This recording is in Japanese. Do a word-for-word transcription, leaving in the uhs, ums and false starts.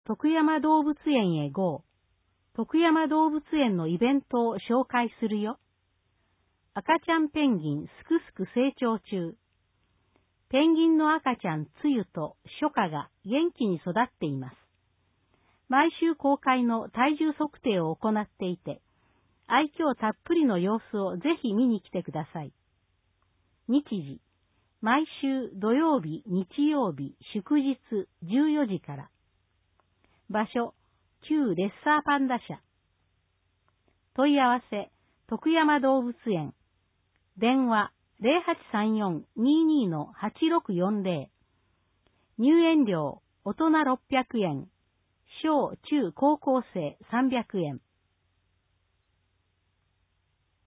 徳山動物園へ ゴー。徳山動物園のイベントを紹介するよ。赤ちゃんペンギンすくすく成長中。ペンギンの赤ちゃんつゆと初夏が元気に育っています。毎週公開の体重測定を行っていて、愛嬌たっぷりの様子をぜひ見に来てください。日時、毎週土曜日、日曜日、祝日じゅうよじから。場所、旧レッサーパンダ舎。問い合わせ、徳山動物園。電話、ゼロはちさんよん にーにー はちろくよんゼロ。入園料、大人ろっぴゃくえん。小中高校生さんびゃくえん。